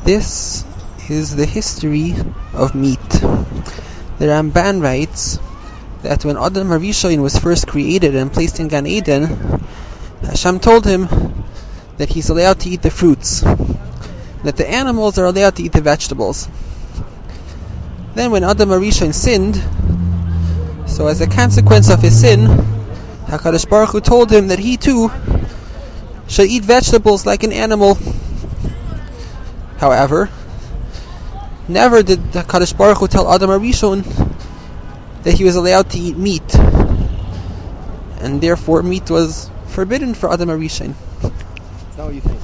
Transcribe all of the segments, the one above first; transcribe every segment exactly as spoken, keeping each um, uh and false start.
This is the history of meat. The Ramban writes that when Adam HaRishon was first created and placed in Gan Eden, Hashem told him that he's allowed to eat the fruits, that the animals are allowed to eat the vegetables. Then when Adam HaRishon sinned, so as a consequence of his sin, HaKadosh Baruch Hu told him that he too should eat vegetables like an animal. However, never did HaKadosh Baruch Hu tell Adam HaRishon that he was allowed to eat meat, and therefore meat was forbidden for Adam HaRishon. Is that what you think?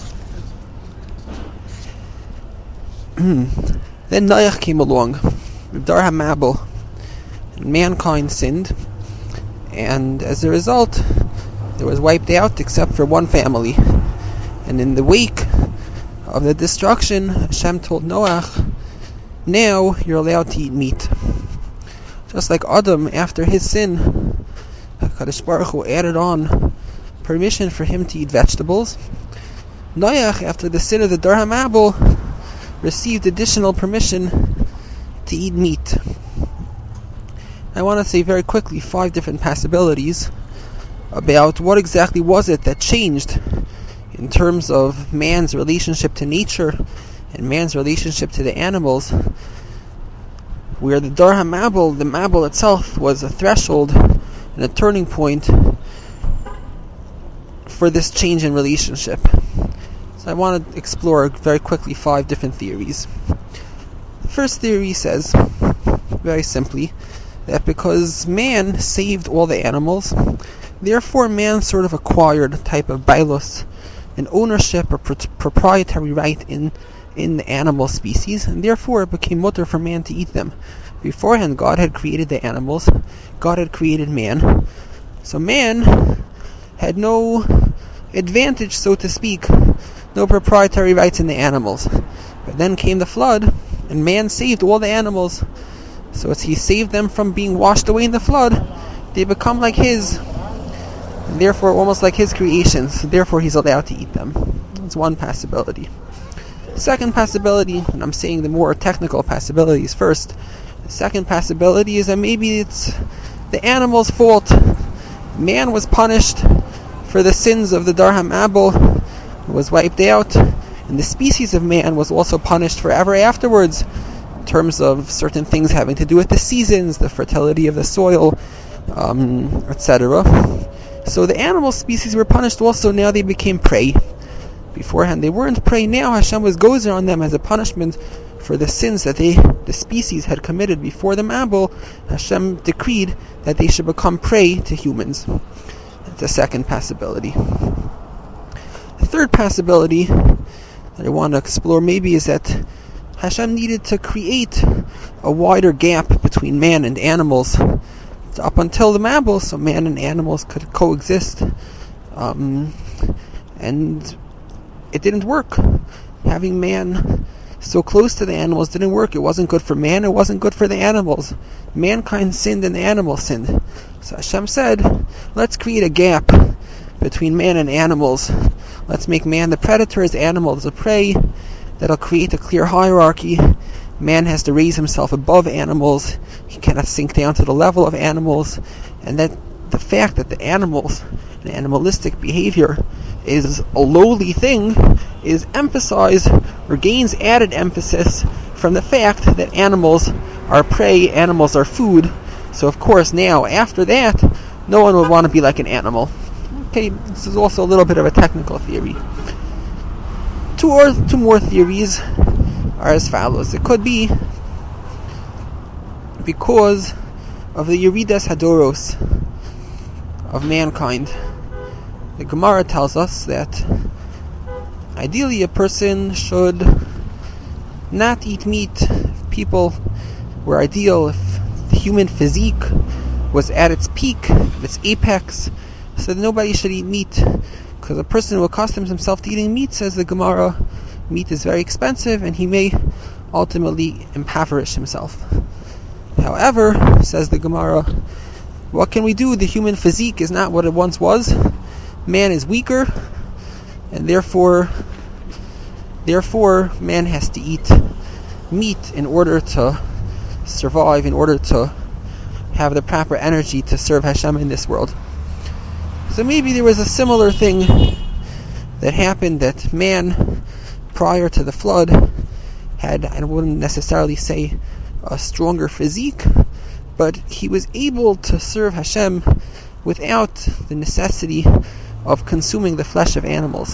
Then Noach came along, Dar HaMabel, and mankind sinned, and as a result, it was wiped out except for one family. And in the wake of the destruction, Hashem told Noach, now you're allowed to eat meat. Just like Adam, after his sin, HaKadosh Baruch Hu added on permission for him to eat vegetables. Noach, after the sin of the Dar HaMabel, received additional permission to eat meat. I want to say very quickly five different possibilities about what exactly was it that changed in terms of man's relationship to nature and man's relationship to the animals, where the Dar HaMabel, the Mabel itself, was a threshold and a turning point for this change in relationship. So I want to explore very quickly five different theories. The first theory says, very simply, that because man saved all the animals, therefore man sort of acquired a type of bailus, an ownership or pro- proprietary right in in the animal species, and therefore it became mutter for man to eat them. Beforehand, God had created the animals, God had created man, so man had no advantage, so to speak, no proprietary rights in the animals. But then came the flood, and man saved all the animals. So as he saved them from being washed away in the flood, they become like his, and therefore almost like his creations. Therefore he's allowed to eat them. That's one possibility. Second possibility, and I'm saying the more technical possibilities first, the second possibility is that maybe it's the animal's fault. Man was punished for the sins of the Dar HaMabel, was wiped out, and the species of man was also punished forever afterwards, in terms of certain things having to do with the seasons, the fertility of the soil, um, et cetera. So the animal species were punished also. Now they became prey. Beforehand they weren't prey. Now Hashem was gozer on them as a punishment for the sins that they, the species, had committed before the Mabel. Hashem decreed that they should become prey to humans. That's a second possibility. The third possibility that I want to explore maybe is that Hashem needed to create a wider gap between man and animals up until the Mabel, so man and animals could coexist. Um, and it didn't work. Having man so close to the animals didn't work. It wasn't good for man, it wasn't good for the animals. Mankind sinned and the animals sinned. So Hashem said, let's create a gap between man and animals. Let's make man the predator, as animals the prey. That'll create a clear hierarchy. Man has to raise himself above animals. He cannot sink down to the level of animals. And that the fact that the animals, and animalistic behavior, is a lowly thing, is emphasized or gains added emphasis from the fact that animals are prey, animals are food. So of course now, after that, no one would want to be like an animal. Okay, this is also a little bit of a technical theory. Two or two more theories are as follows. It could be because of the Yeridas Hadoros of mankind. The Gemara tells us that ideally a person should not eat meat if people were ideal, if the human physique was at its peak, its apex, so that nobody should eat meat. Because a person who accustoms himself to eating meat, says the Gemara, meat is very expensive and he may ultimately impoverish himself. However, says the Gemara, what can we do? The human physique is not what it once was. Man is weaker, and therefore Therefore, man has to eat meat in order to survive, in order to have the proper energy to serve Hashem in this world. So maybe there was a similar thing that happened, that man, prior to the flood, had, I wouldn't necessarily say a stronger physique, but he was able to serve Hashem without the necessity of consuming the flesh of animals.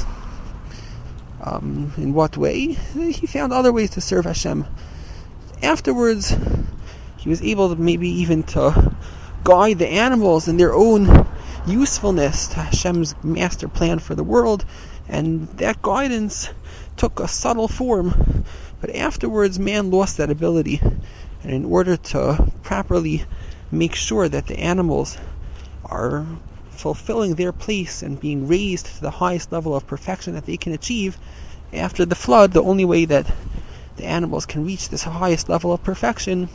Um, in what way? He found other ways to serve Hashem. Afterwards, he was able to maybe even to guide the animals in their own usefulness to Hashem's master plan for the world, and that guidance took a subtle form. But afterwards, man lost that ability, and in order to properly make sure that the animals are fulfilling their place and being raised to the highest level of perfection that they can achieve, after the flood, the only way that the animals can reach this highest level of perfection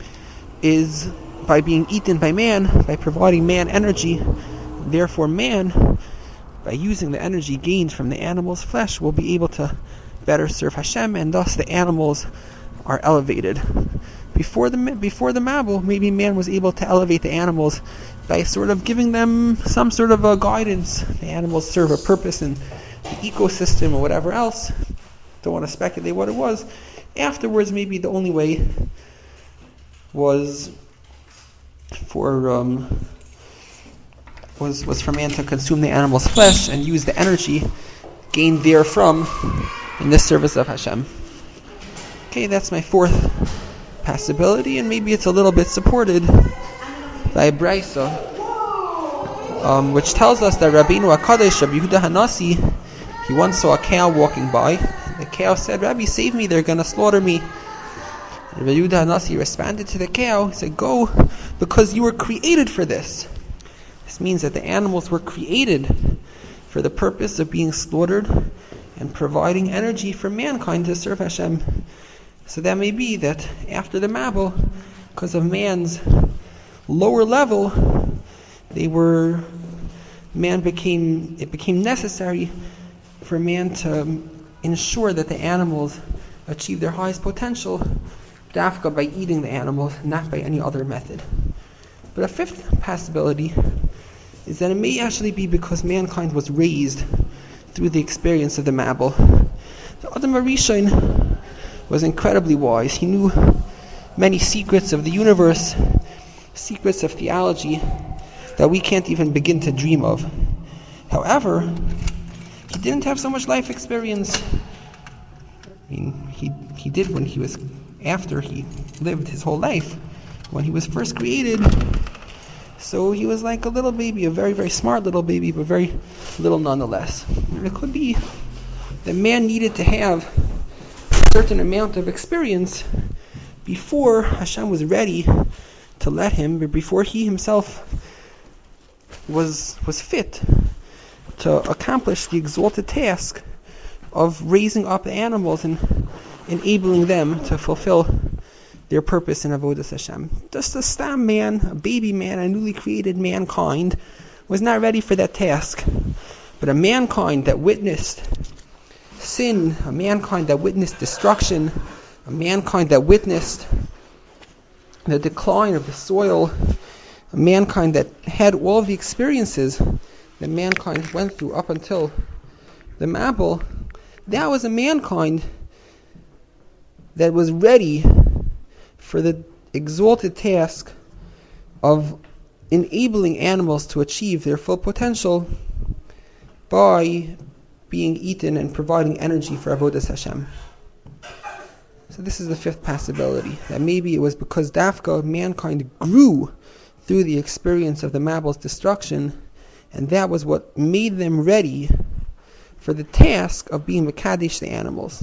is by being eaten by man, by providing man energy. Therefore, man, by using the energy gained from the animal's flesh, will be able to better serve Hashem, and thus the animals are elevated. Before the before the Mabul, maybe man was able to elevate the animals by sort of giving them some sort of a guidance. The animals serve a purpose in the ecosystem or whatever else. Don't want to speculate what it was. Afterwards, maybe the only way was for um, was was for man to consume the animal's flesh and use the energy gained therefrom in the service of Hashem. Okay, that's my fourth possibility, and maybe it's a little bit supported by Braisa, um, which tells us that Rabbeinu HaKadosh, Rabbi Yehuda Hanasi, he once saw a cow walking by. The cow said, "Rabbi, save me, they're going to slaughter me." Rabbi Yehuda Hanasi responded to the cow, he said, "Go, because you were created for this." This means that the animals were created for the purpose of being slaughtered and providing energy for mankind to serve Hashem. So that may be that after the Mabul, because of man's lower level, they were man became it became necessary for man to ensure that the animals achieve their highest potential, dafka by eating the animals, not by any other method. But a fifth possibility is that it may actually be because mankind was raised through the experience of the Mabul. The Adam HaRishon was incredibly wise. He knew many secrets of the universe, secrets of theology that we can't even begin to dream of. However, he didn't have so much life experience. I mean, he he did when he was after he lived his whole life, when he was first created. So he was like a little baby, a very, very smart little baby, but very little nonetheless. And it could be that man needed to have a certain amount of experience before Hashem was ready to let him, but before he himself was was fit to accomplish the exalted task of raising up the animals and enabling them to fulfill their purpose in Avodas Hashem. Just a stam man, a baby man, a newly created mankind was not ready for that task. But a mankind that witnessed sin, a mankind that witnessed destruction, a mankind that witnessed the decline of the soil, a mankind that had all of the experiences that mankind went through up until the Mabul, that was a mankind that was ready for the exalted task of enabling animals to achieve their full potential by being eaten and providing energy for Avodas Hashem. So this is the fifth possibility, that maybe it was because Dafka, mankind grew through the experience of the Mabul's destruction, and that was what made them ready for the task of being Mekadesh the animals.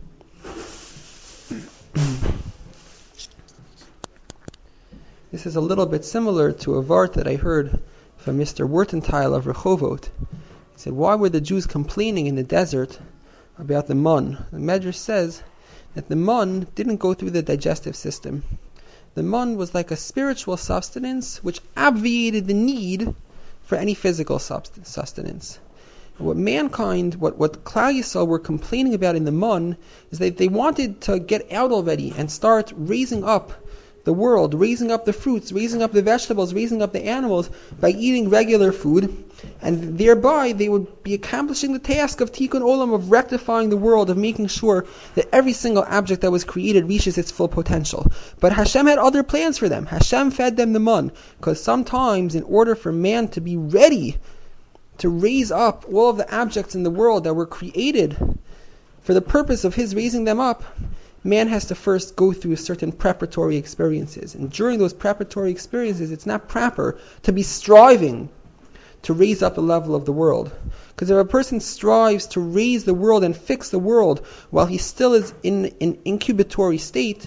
This is a little bit similar to a vart that I heard from Mister Wertentheil of Rehovot. He said, why were the Jews complaining in the desert about the mun? The Medrash says that the mun didn't go through the digestive system. The mun was like a spiritual sustenance which obviated the need for any physical sustenance. What mankind, what, what Klal Yisrael were complaining about in the Mun, is that they wanted to get out already and start raising up the world, raising up the fruits, raising up the vegetables, raising up the animals by eating regular food, and thereby they would be accomplishing the task of Tikkun Olam, of rectifying the world, of making sure that every single object that was created reaches its full potential. But Hashem had other plans for them. Hashem fed them the mun, because sometimes in order for man to be ready to raise up all of the objects in the world that were created for the purpose of his raising them up, man has to first go through certain preparatory experiences. And during those preparatory experiences, it's not proper to be striving to raise up the level of the world. Because if a person strives to raise the world and fix the world while he still is in an incubatory state,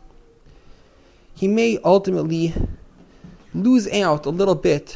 he may ultimately lose out a little bit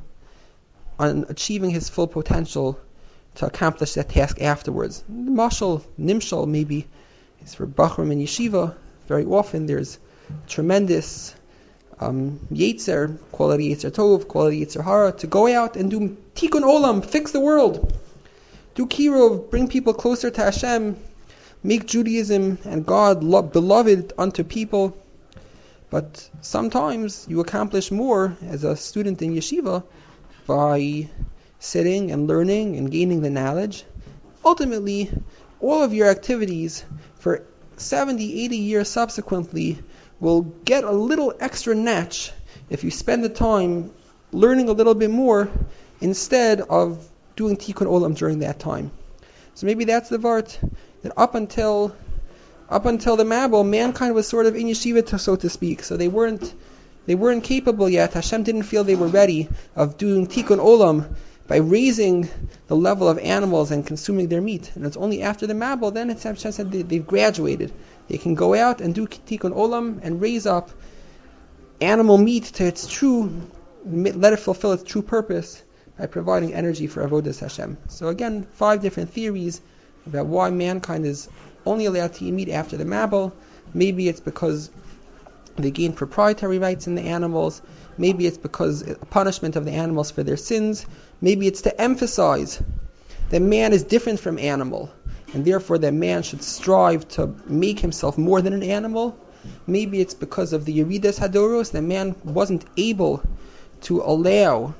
on achieving his full potential to accomplish that task afterwards. Mashal, Nimshal, maybe, is for Bachram and Yeshiva. Very often there's tremendous um, Yetzer, quality Yetzer Tov, quality Yetzer Hara, to go out and do Tikkun Olam, fix the world. Do Kirov, bring people closer to Hashem, make Judaism and God lo- beloved unto people. But sometimes you accomplish more as a student in Yeshiva by sitting and learning and gaining the knowledge. Ultimately, all of your activities for seventy, eighty years subsequently will get a little extra notch if you spend the time learning a little bit more instead of doing Tikkun Olam during that time. So maybe that's the vart, that up until up until the Mabul, mankind was sort of in yeshiva, to, so to speak. So they weren't they weren't capable yet. Hashem didn't feel they were ready of doing Tikkun Olam by raising the level of animals and consuming their meat. And it's only after the Mabul, then it's Hashem said they, they've graduated. They can go out and do Tikkun Olam and raise up animal meat to its true, let it fulfill its true purpose by providing energy for Avodas Hashem. So again, five different theories about why mankind is only allowed to eat meat after the Mabul. Maybe it's because they gain proprietary rights in the animals. Maybe it's because of punishment of the animals for their sins. Maybe it's to emphasize that man is different from animal, and therefore that man should strive to make himself more than an animal. Maybe it's because of the Yeridas Hadoros, that man wasn't able to allow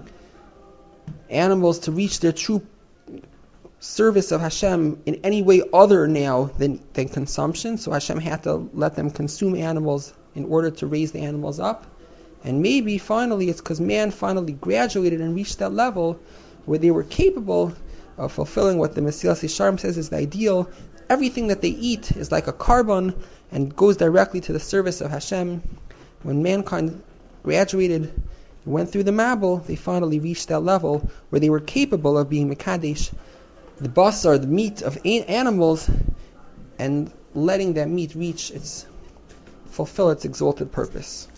animals to reach their true service of Hashem in any way other now than, than consumption. So Hashem had to let them consume animals in order to raise the animals up. And maybe finally it's because man finally graduated and reached that level where they were capable of fulfilling what the Mesilas Yesharim says is the ideal. Everything that they eat is like a carbon and goes directly to the service of Hashem. When mankind graduated, went through the Mabul, they finally reached that level where they were capable of being Mekadesh, the basar, the meat of animals, and letting that meat reach its, fulfill its exalted purpose.